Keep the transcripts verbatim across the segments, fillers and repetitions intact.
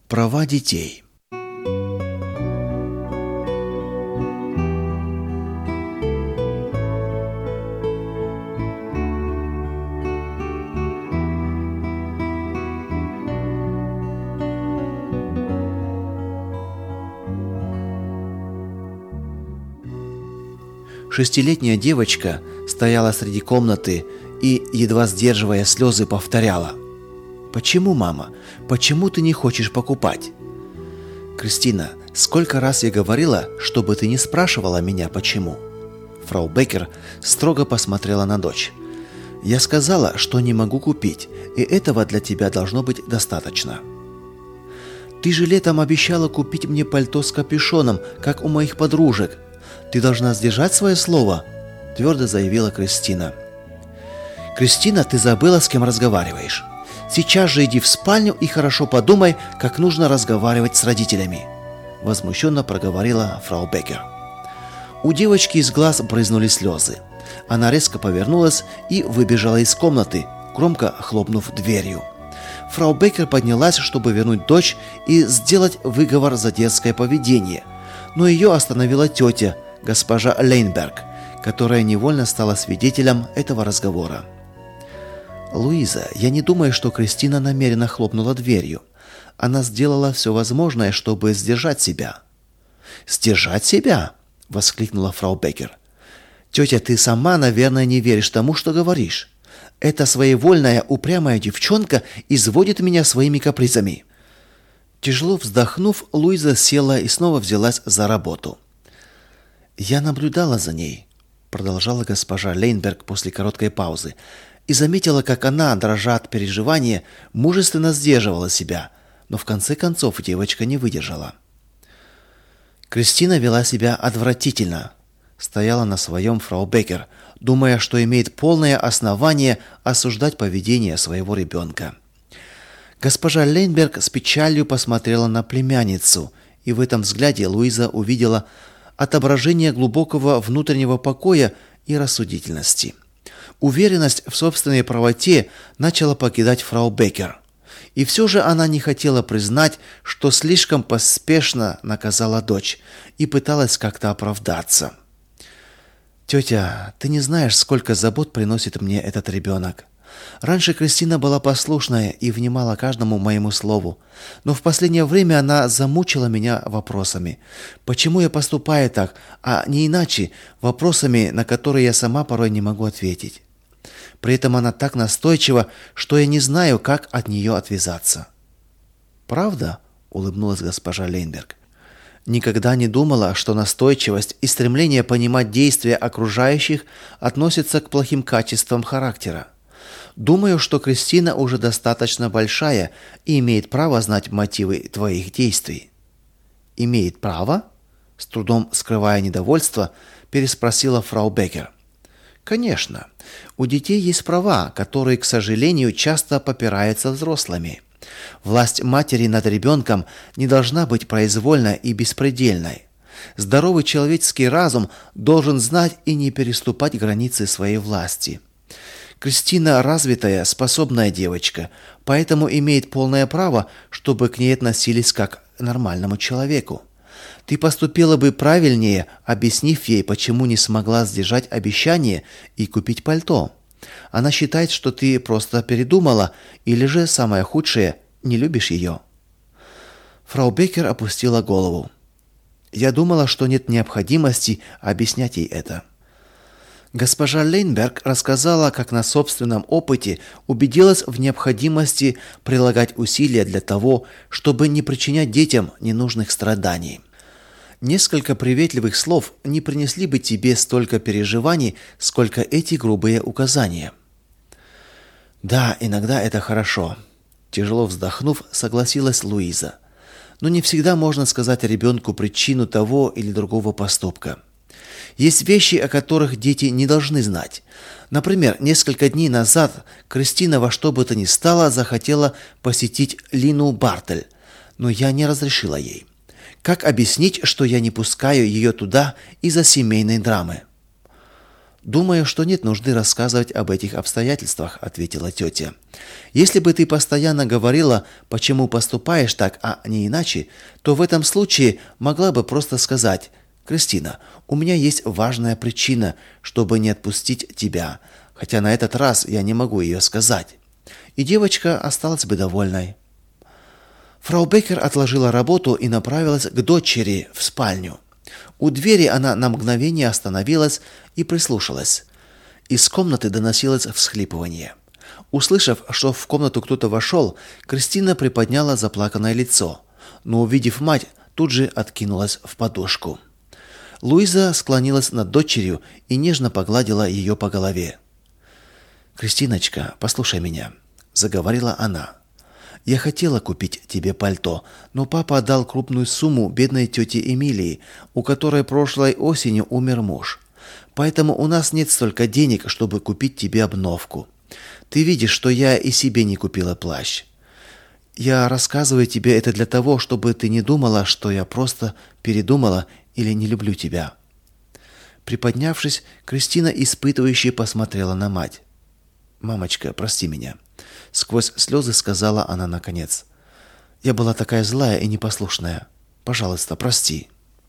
Права детей. Шестилетняя девочка стояла среди комнаты и, едва сдерживая слезы, повторяла: «Почему, мама? Почему ты не хочешь покупать?» «Кристина, сколько раз я говорила, чтобы ты не спрашивала меня, почему?» Фрау Беккер строго посмотрела на дочь. «Я сказала, что не могу купить, и этого для тебя должно быть достаточно». «Ты же летом обещала купить мне пальто с капюшоном, как у моих подружек. Ты должна сдержать свое слово», – твердо заявила Кристина. «Кристина, ты забыла, с кем разговариваешь. Сейчас же иди в спальню и хорошо подумай, как нужно разговаривать с родителями», – возмущенно проговорила фрау Беккер. У девочки из глаз брызнули слезы. Она резко повернулась и выбежала из комнаты, громко хлопнув дверью. Фрау Беккер поднялась, чтобы вернуть дочь и сделать выговор за детское поведение, но ее остановила тетя, госпожа Лейнберг, которая невольно стала свидетелем этого разговора. «Луиза, я не думаю, что Кристина намеренно хлопнула дверью. Она сделала все возможное, чтобы сдержать себя». «Сдержать себя?» – воскликнула фрау Беккер. «Тетя, ты сама, наверное, не веришь тому, что говоришь. Эта своевольная, упрямая девчонка изводит меня своими капризами». Тяжело вздохнув, Луиза села и снова взялась за работу. «Я наблюдала за ней», – продолжала госпожа Лейнберг после короткой паузы, и заметила, как она, дрожа от переживания, мужественно сдерживала себя, но в конце концов девочка не выдержала. Кристина вела себя отвратительно. Стояла на своем фрау Беккер, думая, что имеет полное основание осуждать поведение своего ребенка. Госпожа Лейнберг с печалью посмотрела на племянницу, и в этом взгляде Луиза увидела отображение глубокого внутреннего покоя и рассудительности. Уверенность в собственной правоте начала покидать фрау Беккер. И все же она не хотела признать, что слишком поспешно наказала дочь, и пыталась как-то оправдаться. «Тетя, ты не знаешь, сколько забот приносит мне этот ребенок. Раньше Кристина была послушная и внимала каждому моему слову, но в последнее время она замучила меня вопросами. Почему я поступаю так, а не иначе, вопросами, на которые я сама порой не могу ответить. При этом она так настойчива, что я не знаю, как от нее отвязаться». «Правда?» – улыбнулась госпожа Лейнберг. «Никогда не думала, что настойчивость и стремление понимать действия окружающих относятся к плохим качествам характера. Думаю, что Кристина уже достаточно большая и имеет право знать мотивы твоих действий». «Имеет право?» – с трудом скрывая недовольство, переспросила фрау Беккер. «Конечно. У детей есть права, которые, к сожалению, часто попираются взрослыми. Власть матери над ребенком не должна быть произвольной и беспредельной. Здоровый человеческий разум должен знать и не переступать границы своей власти. Кристина развитая, способная девочка, поэтому имеет полное право, чтобы к ней относились как к нормальному человеку. Ты поступила бы правильнее, объяснив ей, почему не смогла сдержать обещание и купить пальто. Она считает, что ты просто передумала, или же, самое худшее, не любишь ее». Фрау Беккер опустила голову. «Я думала, что нет необходимости объяснять ей это». Госпожа Лейнберг рассказала, как на собственном опыте убедилась в необходимости прилагать усилия для того, чтобы не причинять детям ненужных страданий. Несколько приветливых слов не принесли бы тебе столько переживаний, сколько эти грубые указания. «Да, иногда это хорошо», – тяжело вздохнув, согласилась Луиза. «Но не всегда можно сказать ребенку причину того или другого поступка. Есть вещи, о которых дети не должны знать. Например, несколько дней назад Кристина во что бы то ни стало захотела посетить Лину Бартель, но я не разрешила ей. Как объяснить, что я не пускаю ее туда из-за семейной драмы?» «Думаю, что нет нужды рассказывать об этих обстоятельствах», — ответила тетя. «Если бы ты постоянно говорила, почему поступаешь так, а не иначе, то в этом случае могла бы просто сказать: «Кристина, у меня есть важная причина, чтобы не отпустить тебя», хотя на этот раз я не могу ее сказать. И девочка осталась бы довольной». Фрау Беккер отложила работу и направилась к дочери в спальню. У двери она на мгновение остановилась и прислушалась. Из комнаты доносилось всхлипывание. Услышав, что в комнату кто-то вошел, Кристина приподняла заплаканное лицо, но, увидев мать, тут же откинулась в подушку. Луиза склонилась над дочерью и нежно погладила ее по голове. «Кристиночка, послушай меня», — заговорила она. «Я хотела купить тебе пальто, но папа отдал крупную сумму бедной тете Эмилии, у которой прошлой осенью умер муж. Поэтому у нас нет столько денег, чтобы купить тебе обновку. Ты видишь, что я и себе не купила плащ. Я рассказываю тебе это для того, чтобы ты не думала, что я просто передумала или не люблю тебя». Приподнявшись, Кристина испытывающе посмотрела на мать. «Мамочка, прости меня», — сквозь слезы сказала она наконец. «Я была такая злая и непослушная. Пожалуйста, прости».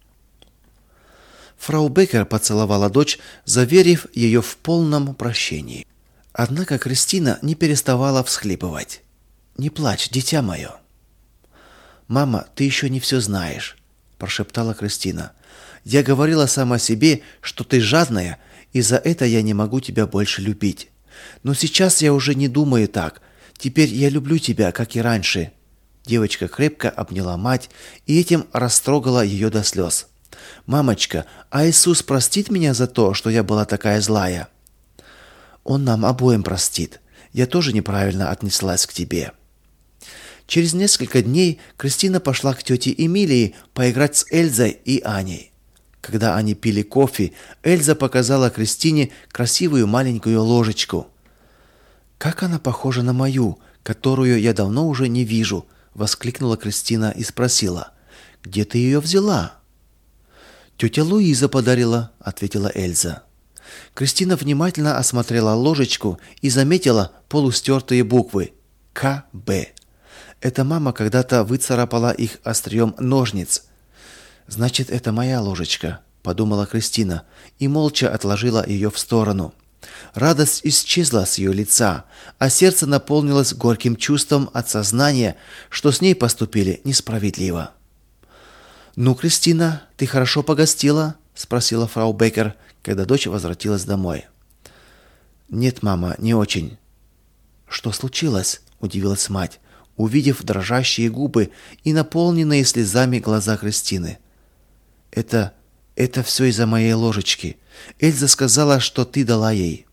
Фрау Беккер поцеловала дочь, заверив ее в полном прощении. Однако Кристина не переставала всхлипывать. «Не плачь, дитя мое». «Мама, ты еще не все знаешь», — прошептала Кристина. «Я говорила сама себе, что ты жадная, и за это я не могу тебя больше любить. Но сейчас я уже не думаю так. Теперь я люблю тебя, как и раньше». Девочка крепко обняла мать и этим растрогала ее до слез. «Мамочка, а Иисус простит меня за то, что я была такая злая?» «Он нам обоим простит. Я тоже неправильно отнеслась к тебе». Через несколько дней Кристина пошла к тете Эмилии поиграть с Эльзой и Аней. Когда они пили кофе, Эльза показала Кристине красивую маленькую ложечку. «Как она похожа на мою, которую я давно уже не вижу», — воскликнула Кристина и спросила: «Где ты ее взяла?» «Тетя Луиза подарила», — ответила Эльза. Кристина внимательно осмотрела ложечку и заметила полустертые буквы «К Б». Эта мама когда-то выцарапала их острием ножниц. «Значит, это моя ложечка», — подумала Кристина и молча отложила ее в сторону. Радость исчезла с ее лица, а сердце наполнилось горьким чувством от сознания, что с ней поступили несправедливо. «Ну, Кристина, ты хорошо погостила?» — спросила фрау Беккер, когда дочь возвратилась домой. «Нет, мама, не очень». «Что случилось?» — удивилась мать, увидев дрожащие губы и наполненные слезами глаза Кристины. «Это... это все из-за моей ложечки. Эльза сказала, что ты дала ей».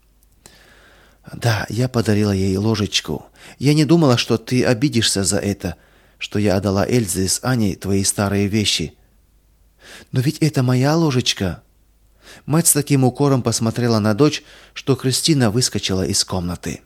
«Да, я подарила ей ложечку. Я не думала, что ты обидишься за это, что я отдала Эльзе с Аней твои старые вещи». «Но ведь это моя ложечка». Мать с таким укором посмотрела на дочь, что Кристина выскочила из комнаты.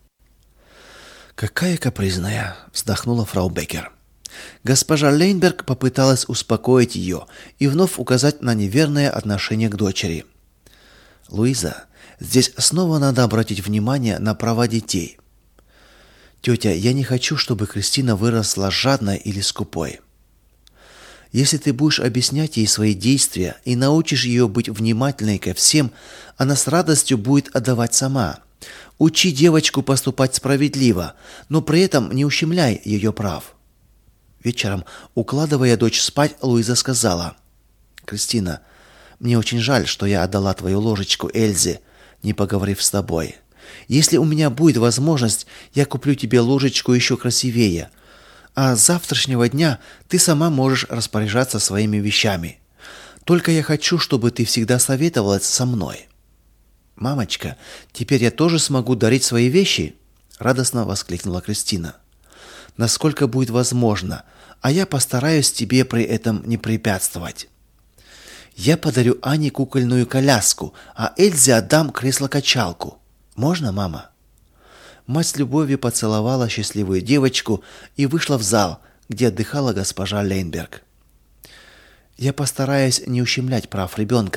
«Какая капризная!» — вздохнула фрау Беккер. Госпожа Лейнберг попыталась успокоить ее и вновь указать на неверное отношение к дочери. «Луиза, здесь снова надо обратить внимание на права детей. Тетя, я не хочу, чтобы Кристина выросла жадной или скупой. Если ты будешь объяснять ей свои действия и научишь ее быть внимательной ко всем, она с радостью будет отдавать сама. Учи девочку поступать справедливо, но при этом не ущемляй ее прав». Вечером, укладывая дочь спать, Луиза сказала: «Кристина, мне очень жаль, что я отдала твою ложечку Эльзе, не поговорив с тобой. Если у меня будет возможность, я куплю тебе ложечку еще красивее. А с завтрашнего дня ты сама можешь распоряжаться своими вещами. Только я хочу, чтобы ты всегда советовалась со мной». «Мамочка, теперь я тоже смогу дарить свои вещи?» — радостно воскликнула Кристина. «Насколько будет возможно, а я постараюсь тебе при этом не препятствовать. Я подарю Ане кукольную коляску, а Эльзе отдам кресло-качалку. Можно, мама?» Мать с любовью поцеловала счастливую девочку и вышла в зал, где отдыхала госпожа Лейнберг. «Я постараюсь не ущемлять прав ребенка», —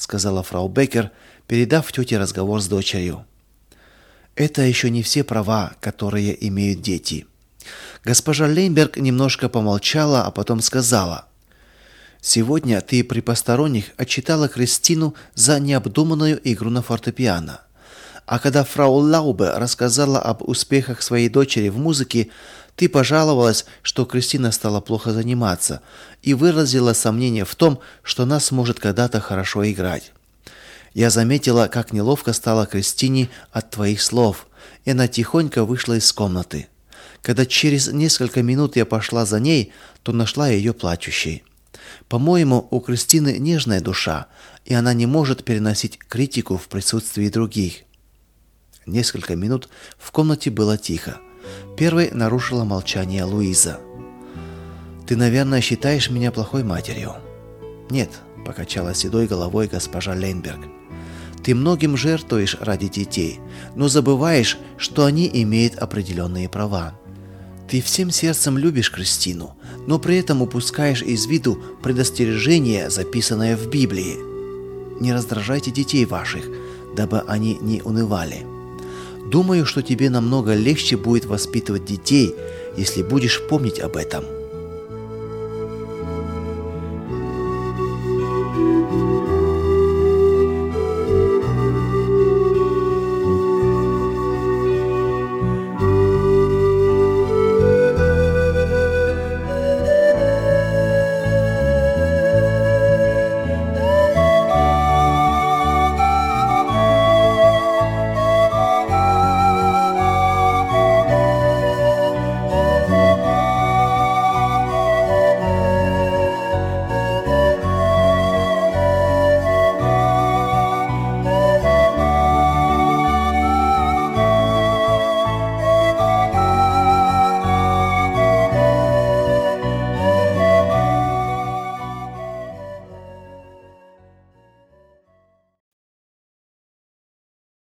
сказала фрау Беккер, передав тете разговор с дочерью. Это еще не все права, которые имеют дети. Госпожа Лейнберг немножко помолчала, а потом сказала: «Сегодня ты при посторонних отчитала Кристину за необдуманную игру на фортепиано. А когда фрау Лаубе рассказала об успехах своей дочери в музыке, ты пожаловалась, что Кристина стала плохо заниматься, и выразила сомнение в том, что она сможет когда-то хорошо играть. Я заметила, как неловко стало Кристине от твоих слов, и она тихонько вышла из комнаты. Когда через несколько минут я пошла за ней, то нашла ее плачущей. По-моему, у Кристины нежная душа, и она не может переносить критику в присутствии других». Несколько минут в комнате было тихо. Первой нарушила молчание Луиза. «Ты, наверное, считаешь меня плохой матерью?» «Нет», — покачала седой головой госпожа Лейнберг. «Ты многим жертвуешь ради детей, но забываешь, что они имеют определенные права. Ты всем сердцем любишь Кристину, но при этом упускаешь из виду предостережение, записанное в Библии. Не раздражайте детей ваших, дабы они не унывали. Думаю, что тебе намного легче будет воспитывать детей, если будешь помнить об этом».